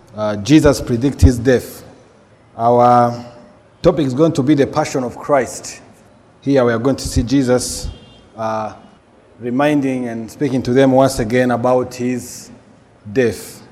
Jesus predicts his death. Our topic is going to be the Passion of Christ. Here we are going to see Jesus reminding and speaking to them once again about his death,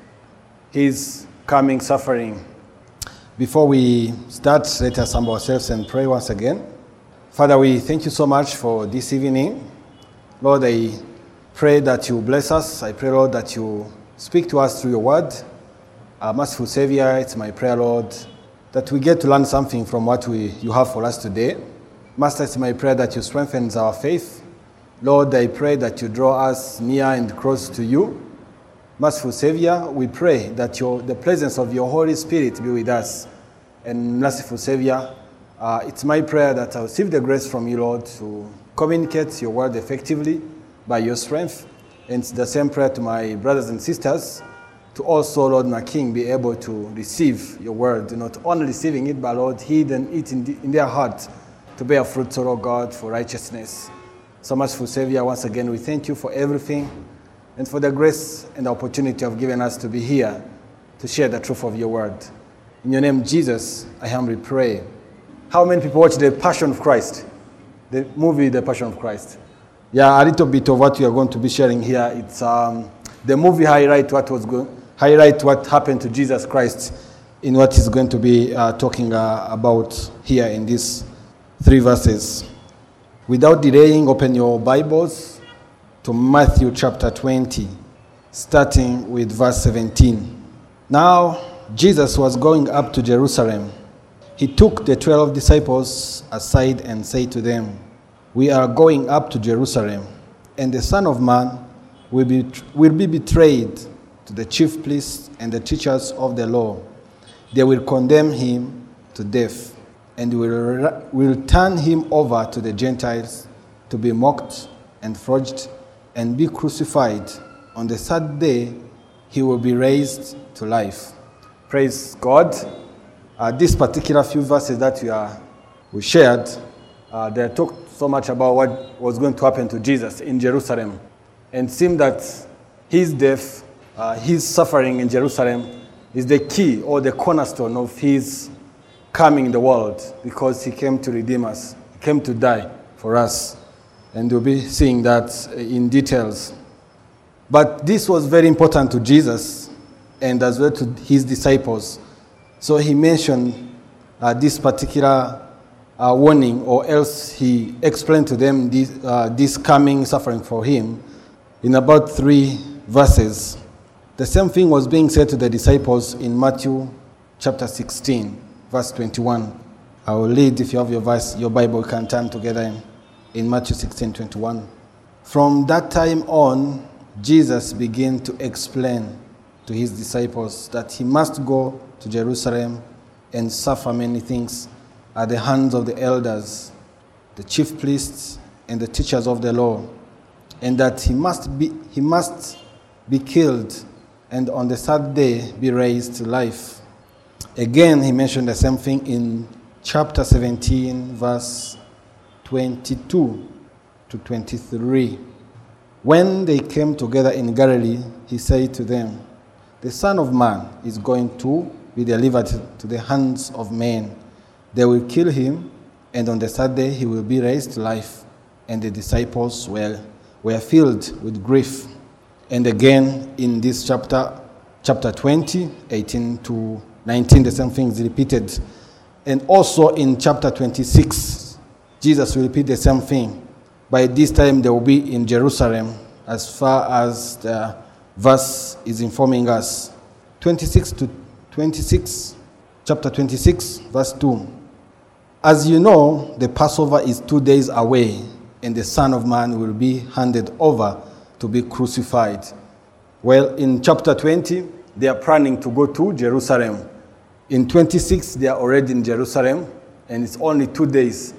his coming suffering. Before we start, let us humble ourselves and pray once again. Father, we thank you so much for this evening. Lord, I pray that you bless us. I pray, Lord, that you speak to us through your word. Merciful Savior, it's my prayer, Lord, that we get to learn something from what you have for us today. Master, it's my prayer that you strengthen our faith. Lord, I pray that you draw us near and close to you. Merciful Savior, we pray that the presence of your Holy Spirit be with us. And merciful Savior, it's my prayer that I receive the grace from you, Lord, to communicate your word effectively by your strength. And it's the same prayer to my brothers and sisters, to also, Lord, my King, be able to receive your word, not only receiving it, but, Lord, hidden it in their heart to bear fruit, O Lord God, for righteousness. So much for Savior, once again, we thank you for everything and for the grace and the opportunity of giving us to be here to share the truth of your word. In your name, Jesus, I humbly pray. How many people watch The Passion of Christ? The movie, The Passion of Christ. Yeah, a little bit of what we are going to be sharing here. It's the movie highlight what happened to Jesus Christ in what he's going to be talking about here in these 3 verses. Without delaying, open your Bibles to Matthew chapter 20, starting with verse 17. Now, Jesus was going up to Jerusalem. He took the 12 disciples aside and said to them, "We are going up to Jerusalem, and the Son of Man will be betrayed to the chief priests and the teachers of the law. They will condemn him to death, and will turn him over to the Gentiles to be mocked and flogged and be crucified. On the 3rd day, he will be raised to life." Praise God. This particular few verses that we shared, they talked so much about what was going to happen to Jesus in Jerusalem. And it seemed that his death, his suffering in Jerusalem is the key or the cornerstone of his coming in the world, because he came to redeem us. He came to die for us. And we'll be seeing that in details. But this was very important to Jesus and as well to his disciples. So he mentioned this particular warning, or else he explained to them this coming suffering for him in about 3 verses. The same thing was being said to the disciples in Matthew chapter 16, verse 21. I will read. If you have your Bible, you can turn together in Matthew 16, 21. From that time on, Jesus began to explain to his disciples that he must go to Jerusalem and suffer many things at the hands of the elders, the chief priests, and the teachers of the law, and that he must be killed, and on the 3rd day be raised to life. Again, he mentioned the same thing in chapter 17, verse 22 to 23. When they came together in Galilee, he said to them, "The Son of Man is going to be delivered to the hands of men. They will kill him, and on the 3rd day he will be raised to life." And the disciples were filled with grief. And again, in this chapter 20, 18 to 19, the same thing is repeated. And also in chapter 26, Jesus will repeat the same thing. By this time, they will be in Jerusalem, as far as the verse is informing us. 26 to 26, chapter 26, verse 2. "As you know, the Passover is 2 days away, and the Son of Man will be handed over to be crucified." Well, in chapter 20, they are planning to go to Jerusalem. In 26, they are already in Jerusalem, and it's only 2 days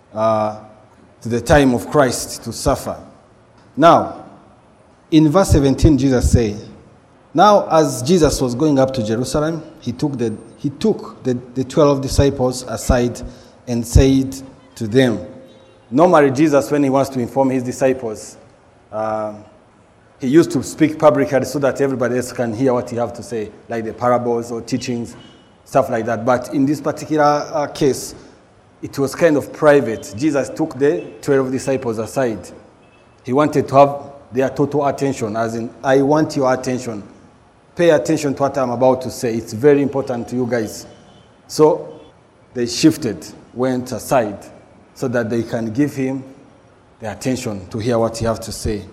to the time of Christ to suffer. Now, in verse 17, Jesus said, "Now as Jesus was going up to Jerusalem, he took the 12 disciples aside and said to them." Normally, Jesus, when he wants to inform his disciples, he used to speak publicly so that everybody else can hear what he have to say, like the parables or teachings, stuff like that. But in this particular case, it was kind of private. Jesus took the 12 disciples aside. He wanted to have their total attention, as in, I want your attention. Pay attention to what I'm about to say. It's very important to you guys. So they shifted, went aside, so that they can give him the attention to hear what he has to say.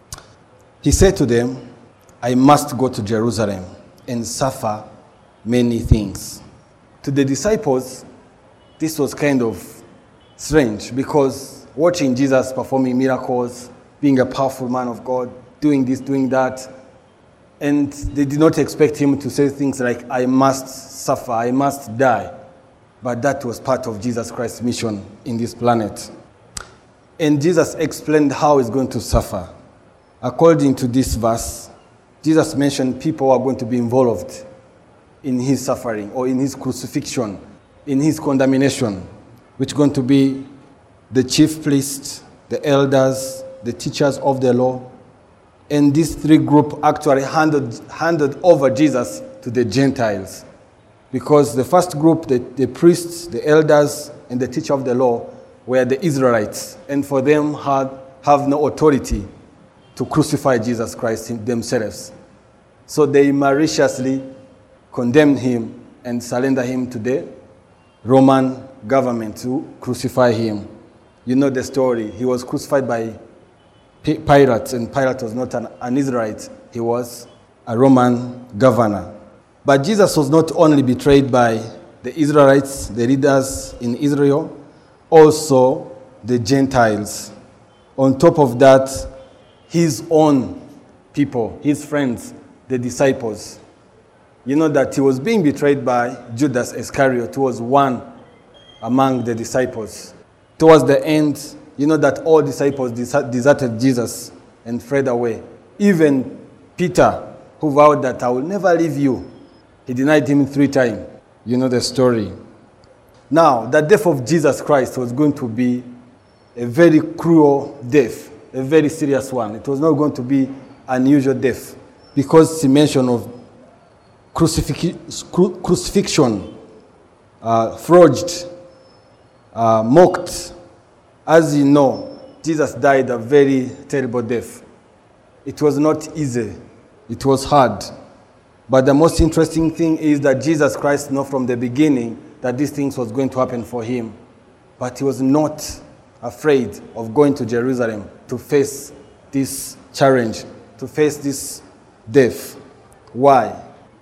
He said to them, I must go to Jerusalem and suffer many things. To the disciples, this was kind of strange, because watching Jesus performing miracles, being a powerful man of God, doing this, doing that, and they did not expect him to say things like, I must suffer, I must die. But that was part of Jesus Christ's mission in this planet. And Jesus explained how he's going to suffer. According to this verse, Jesus mentioned people are going to be involved in his suffering or in his crucifixion, in his condemnation, which is going to be the chief priests, the elders, the teachers of the law. And these three groups actually handed over Jesus to the Gentiles. Because the first group, the priests, the elders, and the teacher of the law were the Israelites. And for them have no authority to crucify Jesus Christ themselves. So they maliciously condemned him and surrendered him to the Roman government to crucify him. You know the story. He was crucified by Pilate, and Pilate was not an Israelite. He was a Roman governor. But Jesus was not only betrayed by the Israelites, the leaders in Israel, also the Gentiles. On top of that, his own people, his friends, the disciples. You know that he was being betrayed by Judas Iscariot, who was one among the disciples. Towards the end, you know that all disciples deserted Jesus and fled away. Even Peter, who vowed that I will never leave you, he denied him 3 times. You know the story. Now, the death of Jesus Christ was going to be a very cruel death, a very serious one. It was not going to be an unusual death, because the mention of crucifixion, flogged, mocked. As you know, Jesus died a very terrible death. It was not easy. It was hard. But the most interesting thing is that Jesus Christ knew from the beginning that these things was going to happen for him. But he was not afraid of going to Jerusalem to face this challenge, to face this death. Why?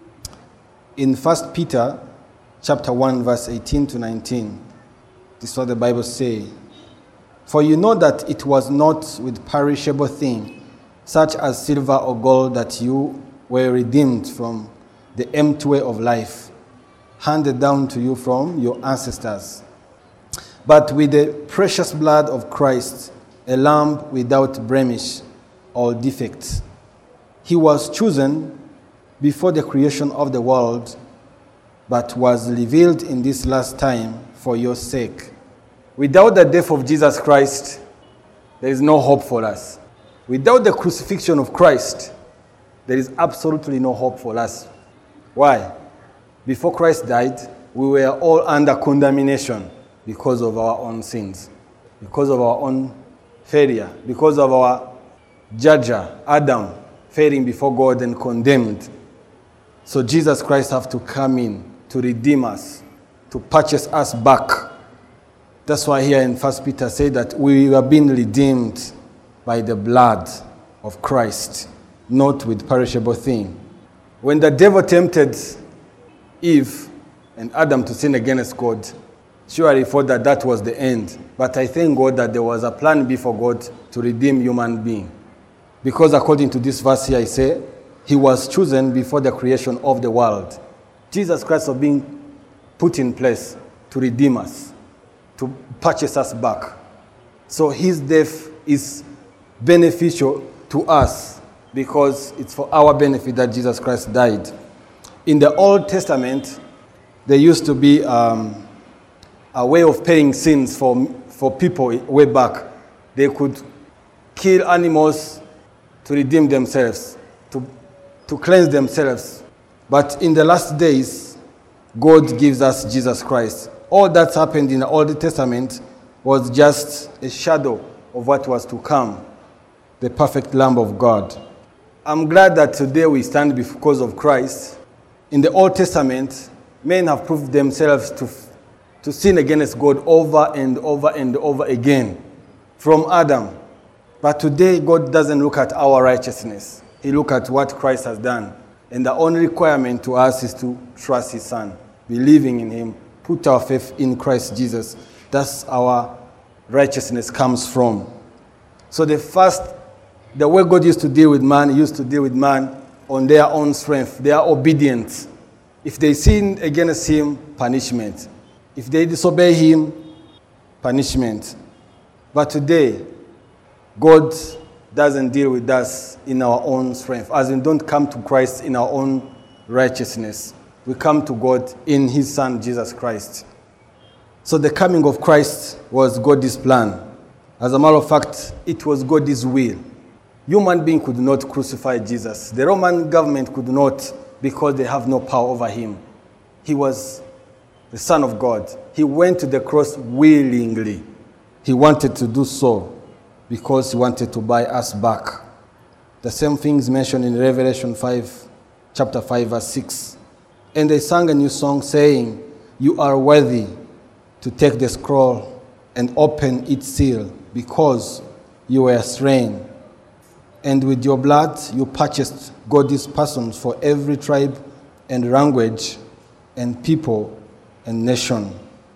In 1 Peter chapter 1, verse 18 to 19, this is what the Bible says. For you know that it was not with perishable things, such as silver or gold, that you were redeemed from the empty way of life, handed down to you from your ancestors, but with the precious blood of Christ, a lamb without blemish or defect. He was chosen before the creation of the world, but was revealed in this last time for your sake. Without the death of Jesus Christ, there is no hope for us. Without the crucifixion of Christ, there is absolutely no hope for us. Why? Before Christ died, we were all under condemnation because of our own sins, because of our own failure, because of our judger, Adam, failing before God and condemned. So Jesus Christ have to come in to redeem us, to purchase us back. That's why here in 1 Peter say that we are being redeemed by the blood of Christ, not with perishable thing. When the devil tempted Eve and Adam to sin against God, surely he thought that that was the end. But I thank God that there was a plan B for God to redeem human being. Because according to this verse here, I say, he was chosen before the creation of the world. Jesus Christ was being put in place to redeem us, to purchase us back. So his death is beneficial to us because it's for our benefit that Jesus Christ died. In the Old Testament, there used to be a way of paying sins for people way back. They could kill animals to redeem themselves, to cleanse themselves. But in the last days, God gives us Jesus Christ. All that happened in the Old Testament was just a shadow of what was to come, the perfect Lamb of God. I'm glad that today we stand because of Christ. In the Old Testament, men have proved themselves to sin against God over and over and over again, from Adam. But today, God doesn't look at our righteousness. He looks at what Christ has done. And the only requirement to us is to trust His Son, believing in Him, put our faith in Christ Jesus. That's our righteousness comes from. So the way God used to deal with man, He used to deal with man on their own strength. They are obedient. If they sin against Him, punishment. If they disobey Him, punishment. But today, God doesn't deal with us in our own strength. As in, don't come to Christ in our own righteousness. We come to God in His Son, Jesus Christ. So the coming of Christ was God's plan. As a matter of fact, it was God's will. Human being could not crucify Jesus. The Roman government could not, because they have no power over Him. He was the Son of God. He went to the cross willingly. He wanted to do so because He wanted to buy us back. The same things mentioned in Revelation 5, chapter 5, verse 6. And they sang a new song saying, "You are worthy to take the scroll and open its seal, because you were slain. And with your blood you purchased God's persons for every tribe and language and people and nation."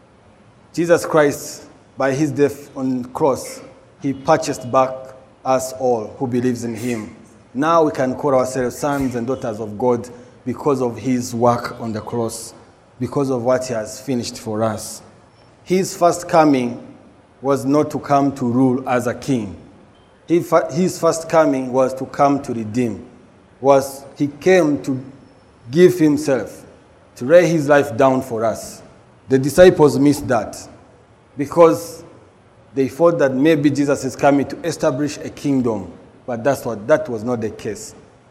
Jesus Christ, by His death on the cross, He purchased back us all who believes in Him. Now we can call ourselves sons and daughters of God because of His work on the cross, because of what He has finished for us. His first coming was not to come to rule as a king. His first coming was to come to redeem. He came to give Himself, to lay His life down for us. The disciples missed that because they thought that maybe Jesus is coming to establish a kingdom, but that was not the case.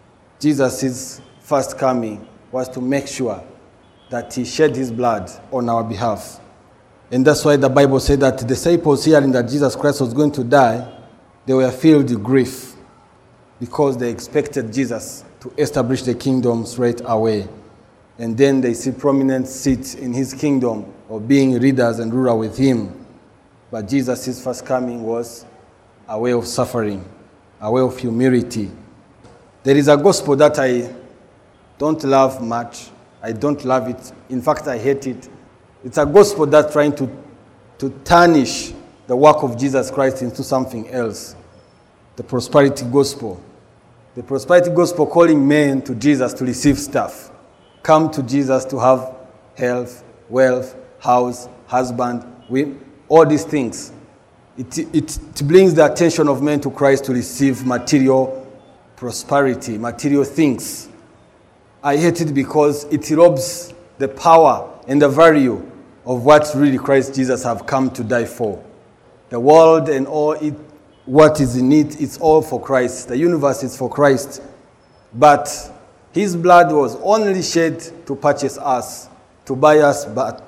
Jesus' first coming was to make sure that He shed His blood on our behalf. And that's why the Bible said that the disciples, hearing that Jesus Christ was going to die, they were filled with grief because they expected Jesus to establish the kingdom straight away. And then they see prominent seats in His kingdom of being leaders and ruler with Him. But Jesus' first coming was a way of suffering, a way of humility. There is a gospel that I don't love much. I don't love it. In fact, I hate it. It's a gospel that's trying to tarnish the work of Jesus Christ into something else. The prosperity gospel. The prosperity gospel calling men to Jesus to receive stuff. Come to Jesus to have health, wealth, house, husband, all these things. It brings the attention of men to Christ to receive material prosperity, material things. I hate it because it robs the power and the value of what really Christ Jesus have come to die for. The world and all what is in it, it's all for Christ. The universe is for Christ. But His blood was only shed to purchase us, to buy us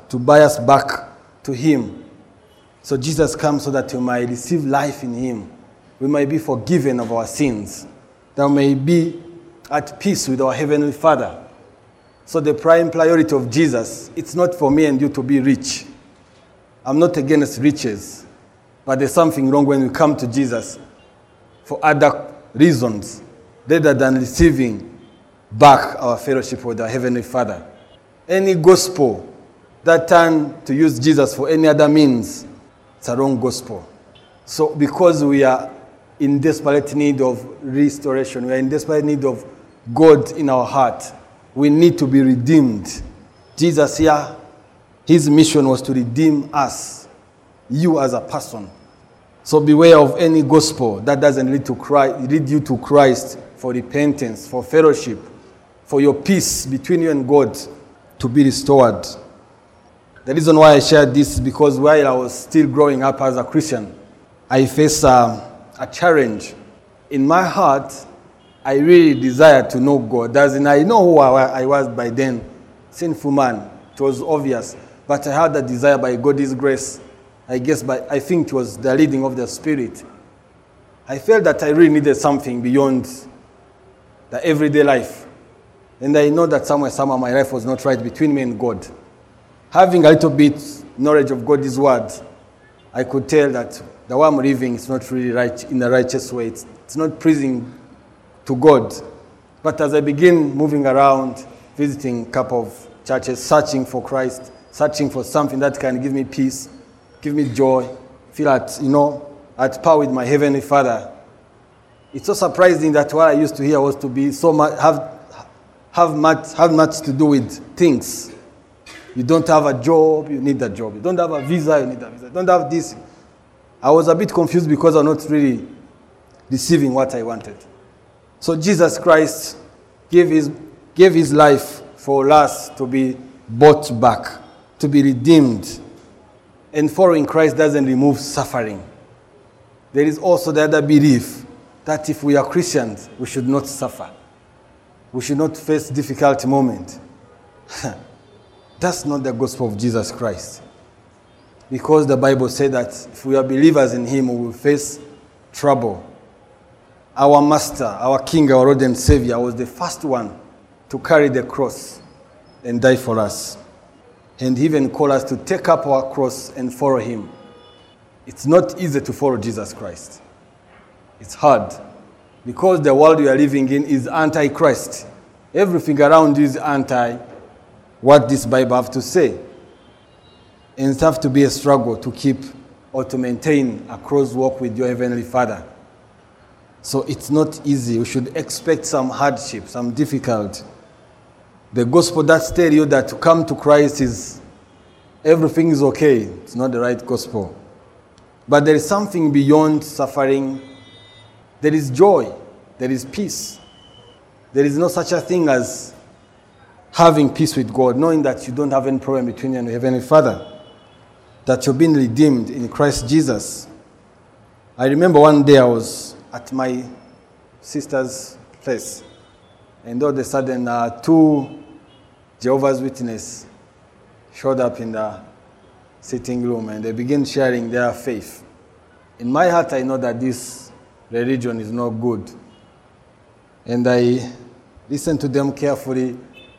back to Him. So Jesus comes so that we might receive life in Him. We might be forgiven of our sins. That we may be at peace with our Heavenly Father. So the prime priority of Jesus, it's not for me and you to be rich. I'm not against riches. But there's something wrong when we come to Jesus for other reasons rather than receiving back our fellowship with our Heavenly Father. Any gospel that turns to use Jesus for any other means, it's a wrong gospel. So because we are in desperate need of restoration, we are in desperate need of God in our heart, we need to be redeemed. Jesus here, His mission was to redeem us, you as a person. So beware of any gospel that doesn't lead you to Christ for repentance, for fellowship, for your peace between you and God to be restored. The reason why I shared this is because while I was still growing up as a Christian, I faced a challenge. In my heart, I really desired to know God. As in, I know who I was by then, sinful man. It was obvious. But I had a desire by God's grace. I think it was the leading of the Spirit. I felt that I really needed something beyond the everyday life. And I know that somehow my life was not right between me and God. Having a little bit knowledge of God's word, I could tell that the way I'm living is not really right in a righteous way. It's not pleasing to God. But as I begin moving around, visiting a couple of churches, searching for Christ, searching for something that can give me peace, give me joy, feel at par with my Heavenly Father. It's so surprising that what I used to hear was to be so much, have much to do with things. You don't have a job, you need a job. You don't have a visa, you need a visa. You don't have this. I was a bit confused because I'm not really receiving what I wanted. So Jesus Christ gave his life for us to be bought back, to be redeemed. And following Christ doesn't remove suffering. There is also the other belief that if we are Christians, we should not suffer. We should not face difficult moments. That's not the gospel of Jesus Christ. Because the Bible said that if we are believers in him, we will face trouble. Our Master, our King, our Lord and Savior was the first one to carry the cross and die for us. And he even called us to take up our cross and follow him. It's not easy to follow Jesus Christ. It's hard. Because the world we are living in is anti-Christ. Everything around you is anti what this Bible have to say. And it has to be a struggle to keep or to maintain a close walk with your Heavenly Father. So it's not easy. You should expect some hardship, some difficulty. The gospel that tells you that to come to Christ is everything is okay. It's not the right gospel. But there is something beyond suffering. There is joy. There is peace. There is no such a thing as having peace with God, knowing that you don't have any problem between you and your Heavenly Father, that you've been redeemed in Christ Jesus. I remember one day I was at my sister's place, and all of a sudden 2 Jehovah's Witnesses showed up in the sitting room, and they began sharing their faith. In my heart, I know that this religion is not good. And I listened to them carefully,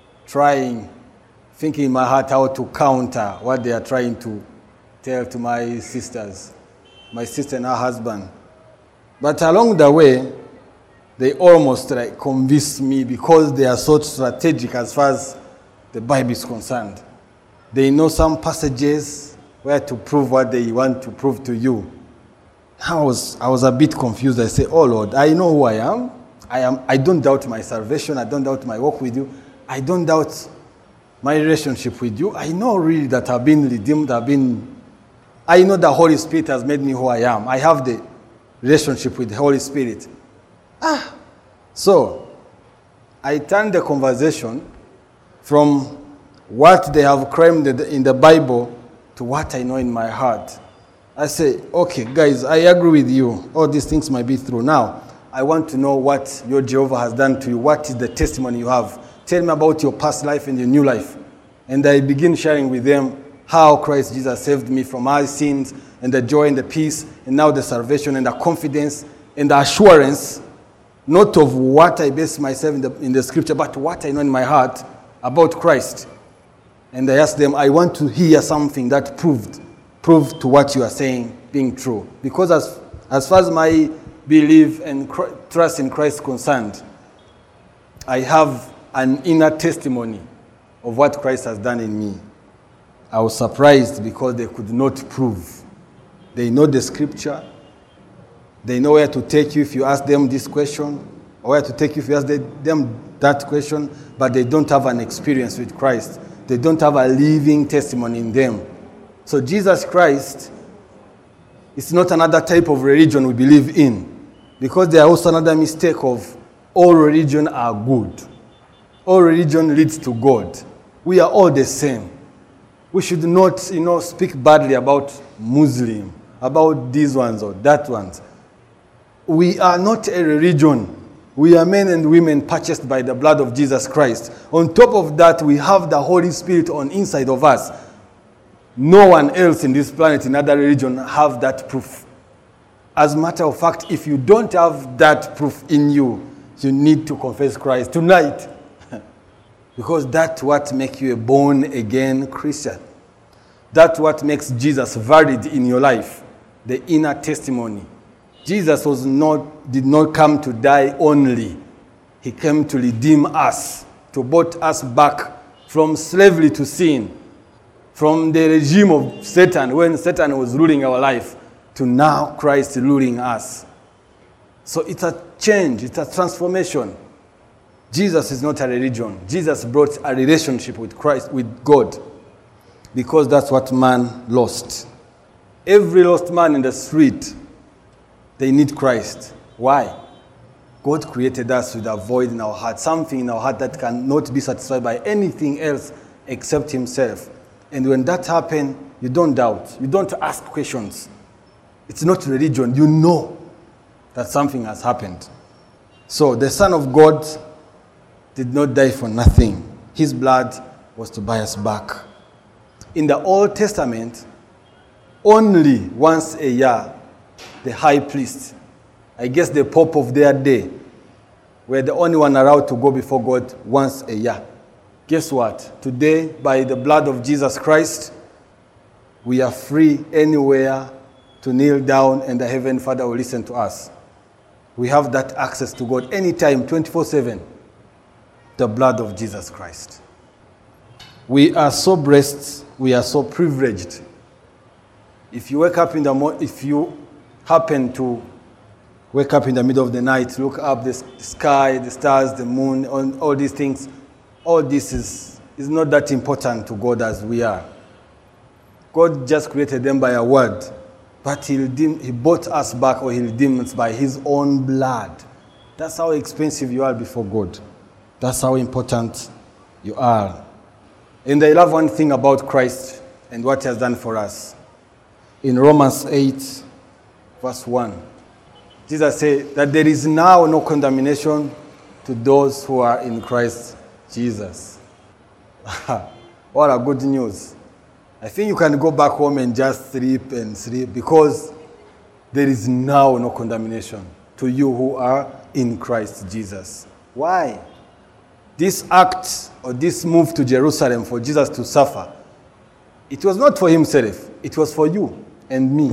thinking in my heart how to counter what they are trying to tell to my sisters, my sister and her husband. But along the way, they almost convinced me because they are so strategic as far as the Bible is concerned. They know some passages where to prove what they want to prove to you. I was a bit confused. I said, oh Lord, I know who I am. I don't doubt my salvation. I don't doubt my walk with you. I don't doubt my relationship with you. I know really that I've been redeemed. I know the Holy Spirit has made me who I am. I have the relationship with the Holy Spirit. So I turned the conversation from what they have claimed in the Bible to what I know in my heart. I say, okay, guys, I agree with you. All these things might be true. Now, I want to know what your Jehovah has done to you. What is the testimony you have? Tell me about your past life and your new life. And I begin sharing with them how Christ Jesus saved me from my sins and the joy and the peace and now the salvation and the confidence and the assurance, not of what I base myself in the scripture, but what I know in my heart about Christ. And I asked them, I want to hear something that proved to what you are saying being true. Because as far as my belief and trust in Christ is concerned, I have an inner testimony of what Christ has done in me. I was surprised because they could not prove. They know the scripture. They know where to take you if you ask them this question, or where to take you if you ask them that question, but they don't have an experience with Christ. They don't have a living testimony in them. So Jesus Christ is not another type of religion we believe in, because there are also another mistake of all religion are good. All religion leads to God. We are all the same. We should not, speak badly about Muslim, about these ones or that ones. We are not a religion. We are men and women purchased by the blood of Jesus Christ. On top of that, we have the Holy Spirit on inside of us. No one else in this planet, in other religion, have that proof. As a matter of fact, if you don't have that proof in you, you need to confess Christ tonight. Because that's what makes you a born-again Christian. That's what makes Jesus valid in your life. The inner testimony. Jesus did not come to die only. He came to redeem us, to brought us back from slavery to sin, from the regime of Satan, when Satan was ruling our life, to now Christ ruling us. So it's a change, it's a transformation. Jesus is not a religion. Jesus brought a relationship with Christ, with God, because that's what man lost. Every lost man in the street, they need Christ. Why? God created us with a void in our heart, something in our heart that cannot be satisfied by anything else except himself. And when that happens, you don't doubt. You don't ask questions. It's not religion. You know that something has happened. So the Son of God did not die for nothing. His blood was to buy us back. In the Old Testament, only once a year, the high priest, I guess the pope of their day, were the only one allowed to go before God once a year. Guess what? Today, by the blood of Jesus Christ, we are free anywhere to kneel down and the Heavenly Father will listen to us. We have that access to God anytime, 24/7. The blood of Jesus Christ. We are so blessed, we are so privileged. If you wake up in the morning, if you happen to wake up in the middle of the night, look up the sky, the stars, the moon, all these things, all this is not that important to God as we are. God just created them by a word, but He bought us back, or He redeemed us by His own blood. That's how expensive you are before God. That's how important you are. And I love one thing about Christ and what He has done for us. In Romans 8, verse 1, Jesus said that there is now no condemnation to those who are in Christ Jesus. What a good news. I think you can go back home and just sleep, because there is now no condemnation to you who are in Christ Jesus. Why? This act or this move to Jerusalem for Jesus to suffer, it was not for Himself, it was for you and me.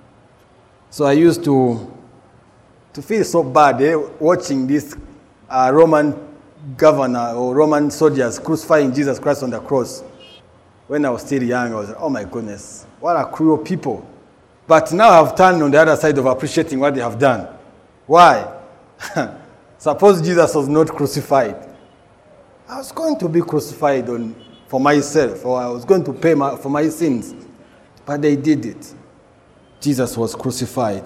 So I used to feel so bad watching this Roman governor or Roman soldiers crucifying Jesus Christ on the cross. When I was still young, I was like, oh my goodness, what a cruel people. But now I've turned on the other side of appreciating what they have done. Why? Suppose Jesus was not crucified. I was going to be crucified for myself, or I was going to pay for my sins. But they did it. Jesus was crucified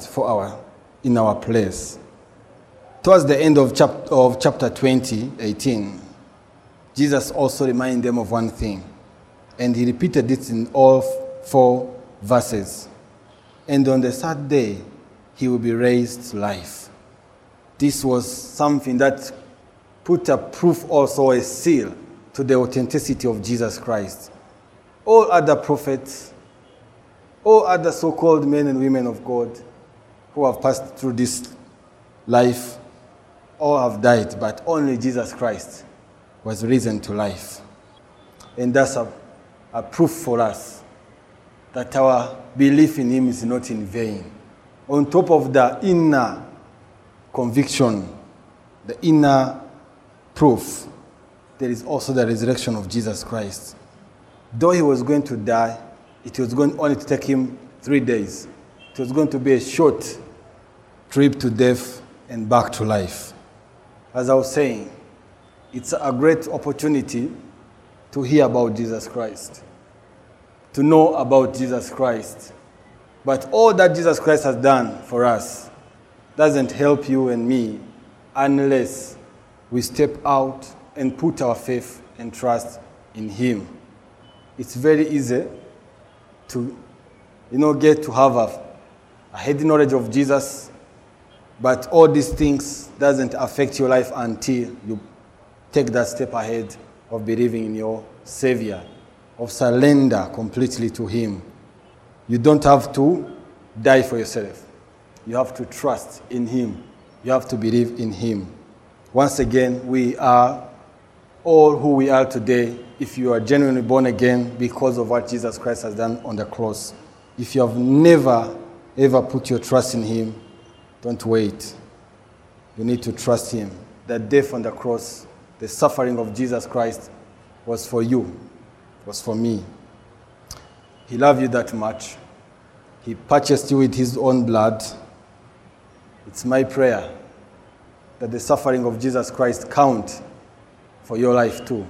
in our place. Towards the end of chapter 20, 18, Jesus also reminded them of one thing. And He repeated it in all 4 verses. And on the third day, He will be raised to life. This was something that put a proof, also a seal, to the authenticity of Jesus Christ. All other prophets, all other so-called men and women of God who have passed through this life, all have died, but only Jesus Christ was risen to life. And that's a proof for us that our belief in Him is not in vain. On top of the inner conviction, the inner proof, there is also the resurrection of Jesus Christ. Though He was going to die, it was going only to take Him 3 days. It was going to be a short trip to death and back to life. As I was saying, it's a great opportunity to hear about Jesus Christ, to know about Jesus Christ. But all that Jesus Christ has done for us doesn't help you and me unless we step out and put our faith and trust in Him. It's very easy to, get to have a heady knowledge of Jesus, But all these things doesn't affect your life until you take that step ahead of believing in your Savior, of surrender completely to Him. You don't have to die for yourself. You have to trust in Him. You have to believe in Him. Once again, we are all who we are today if you are genuinely born again because of what Jesus Christ has done on the cross. If you have never, ever put your trust in Him, don't wait. You need to trust Him. The death on the cross, the suffering of Jesus Christ was for you, was for me. He loved you that much. He purchased you with His own blood. It's my prayer that the suffering of Jesus Christ count for your life too.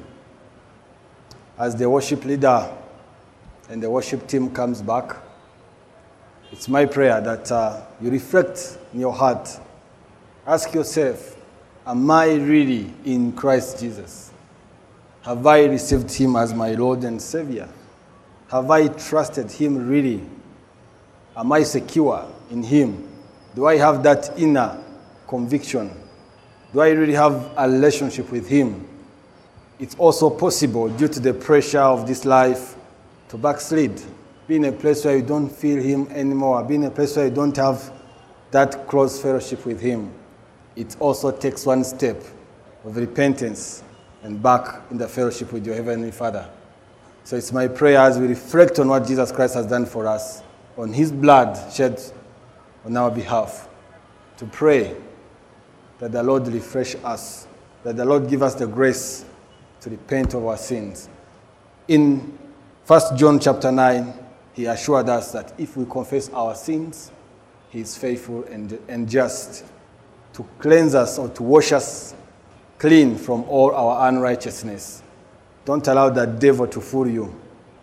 As the worship leader and the worship team comes back, it's my prayer that you reflect in your heart. Ask yourself, am I really in Christ Jesus? Have I received Him as my Lord and Savior? Have I trusted Him really? Am I secure in Him? Do I have that inner conviction? Do I really have a relationship with Him? It's also possible, due to the pressure of this life, to backslid. Be in a place where you don't feel Him anymore. Be in a place where you don't have that close fellowship with Him. It also takes one step of repentance and back in the fellowship with your Heavenly Father. So it's my prayer as we reflect on what Jesus Christ has done for us, on His blood shed on our behalf, to pray that the Lord refresh us, that the Lord give us the grace to repent of our sins. In 1 John chapter 9, He assured us that if we confess our sins, He is faithful and just to cleanse us or to wash us clean from all our unrighteousness. Don't allow the devil to fool you.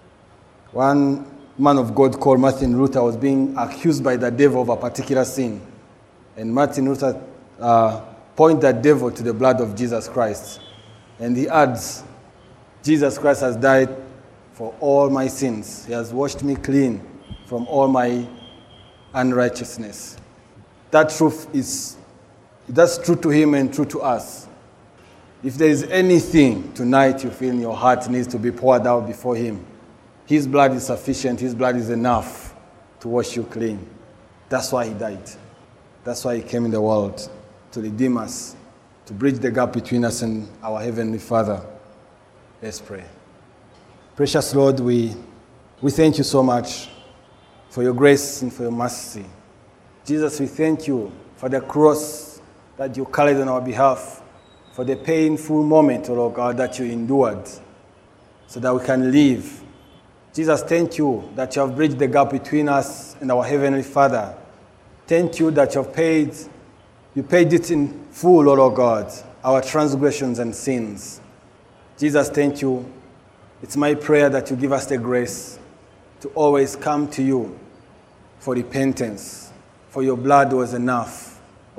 One man of God called Martin Luther was being accused by the devil of a particular sin. And Martin Luther pointed the devil to the blood of Jesus Christ. And he adds, Jesus Christ has died for all my sins. He has washed me clean from all my unrighteousness. That truth that's true to Him and true to us. If there is anything tonight you feel in your heart needs to be poured out before Him, His blood is sufficient. His blood is enough to wash you clean. That's why He died. That's why He came in the world, to redeem us, to bridge the gap between us and our Heavenly Father. Let's pray. Precious Lord, we thank You so much for Your grace and for Your mercy. Jesus, we thank You for the cross that You carried on our behalf, for the painful moment, oh Lord God, that You endured so that we can live. Jesus, thank You that You have bridged the gap between us and our Heavenly Father. Thank You that You paid it in full, oh Lord God, our transgressions and sins. Jesus, thank You. It's my prayer that You give us the grace to always come to You for repentance, for Your blood was enough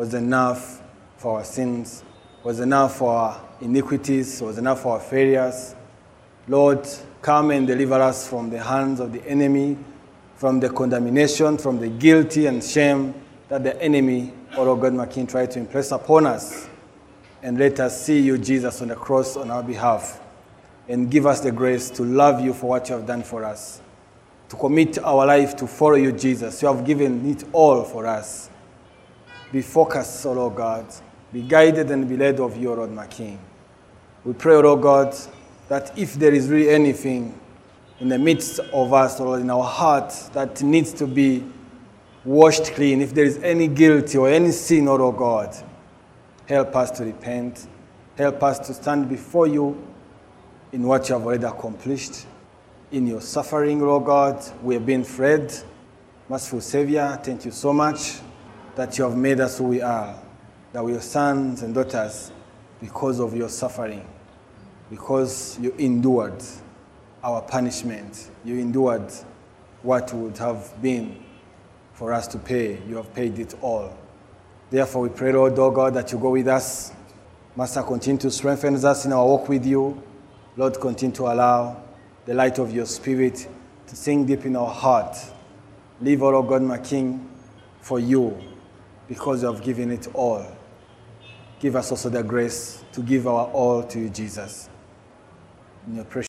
for our sins, was enough for our iniquities, was enough for our failures. Lord, come and deliver us from the hands of the enemy, from the condemnation, from the guilty and shame that the enemy, oh Lord God, my King, tried to impress upon us. And let us see You, Jesus, on the cross on our behalf. And give us the grace to love You for what You have done for us, to commit our life to follow You, Jesus. You have given it all for us. Be focused, O Lord God. Be guided and be led of You, Lord, my King. We pray, O Lord God, that if there is really anything in the midst of us, or in our heart, that needs to be washed clean, if there is any guilt or any sin, O Lord God, help us to repent. Help us to stand before You in what You have already accomplished. In Your suffering, Lord God, we have been freed. Merciful Savior, thank You so much that You have made us who we are, that we are sons and daughters because of Your suffering, because You endured our punishment. You endured what would have been for us to pay. You have paid it all. Therefore, we pray, Lord, oh God, that You go with us. Master, continue to strengthen us in our walk with You. Lord, continue to allow the light of Your Spirit to sink deep in our heart. Live, O Lord God, my King, for You. because you have given it all. Give us also the grace to give our all to you, Jesus. In your precious